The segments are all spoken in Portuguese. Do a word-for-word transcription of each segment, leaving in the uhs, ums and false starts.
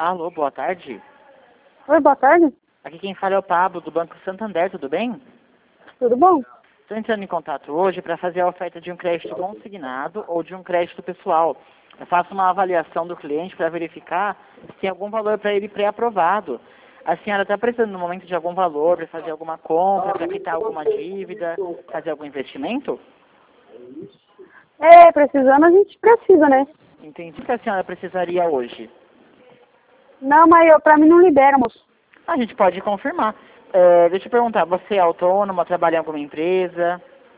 Alô, boa tarde. Oi, boa tarde. Aqui quem fala é o Pablo, do Banco Santander, tudo bem? Tudo bom? Estou entrando em contato hoje para fazer a oferta de um crédito consignado ou de um crédito pessoal. Eu faço uma avaliação do cliente para verificar se tem algum valor para ele pré-aprovado. A senhora está precisando no momento de algum valor para fazer alguma compra, para quitar alguma dívida, fazer algum investimento? É, precisando a gente precisa, né? Entendi o que a senhora precisaria hoje. Não, mas eu, pra mim não libera, moço. A gente pode confirmar. É, deixa eu perguntar, você é autônoma, trabalha em alguma empresa?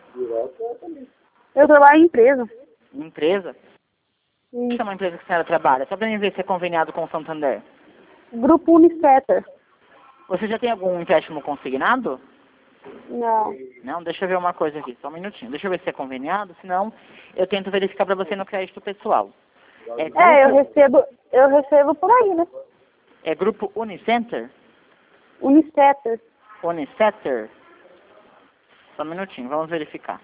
Eu trabalho em empresa. Empresa? Qual Em chama a empresa que a senhora trabalha? Só para mim ver se é conveniado com o Santander. Grupo Unicetter. Você já tem algum empréstimo consignado? Não. Não? Deixa eu ver uma coisa aqui, só um minutinho. Deixa eu ver se é conveniado, senão eu tento verificar para você no crédito pessoal. É grupo, É, eu recebo, eu recebo por aí, né? é grupo Unicenter? Unicetter. Unicetter? Só um minutinho, vamos verificar.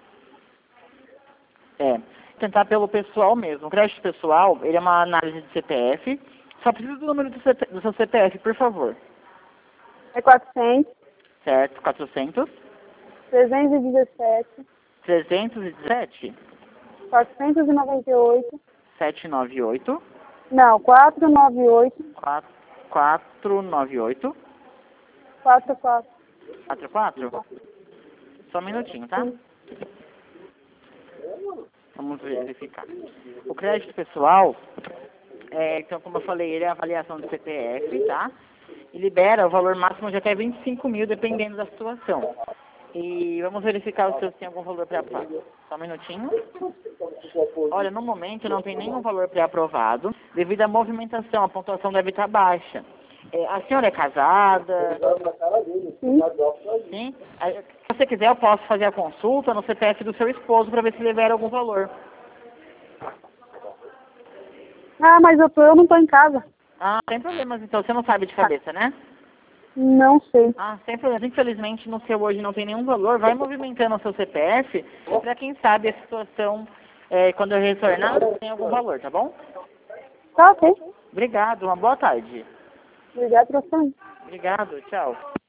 É, tentar pelo pessoal mesmo. O crédito pessoal, ele é uma análise de C P F. Só precisa do número do, C P, do seu C P F, por favor. É quatrocentos, Certo, quatrocentos, trezentos e dezessete, trezentos e dezessete, quatrocentos e noventa e oito. setecentos e noventa e oito, Não, quatrocentos e noventa e oito, quatrocentos e noventa e oito, quarenta e quatro. quarenta e quatro. Só um minutinho, tá? Vamos verificar. O crédito pessoal, é, então, como eu falei, ele é a avaliação do C P F, tá? E libera o valor máximo de até vinte e cinco mil, dependendo da situação. E vamos verificar se tem algum valor pré-aprovado. Só um minutinho. Olha, no momento não tem nenhum valor pré-aprovado. Devido à movimentação, a pontuação deve estar baixa. É, a senhora é casada? Sim. Sim? Aí, se você quiser, eu posso fazer a consulta no C P F do seu esposo para ver se libera algum valor. Ah, mas eu, tô, eu não tô em casa. Ah, sem problemas, então. Você não sabe de cabeça, né? Não sei. Ah, sem problemas. Infelizmente, no seu hoje não tem nenhum valor. Vai movimentando o seu C P F para quem sabe a situação, é, quando eu retornar, tem algum valor, tá bom? Tá, ok. Obrigado, uma boa tarde. Obrigado, professor. Obrigado, tchau.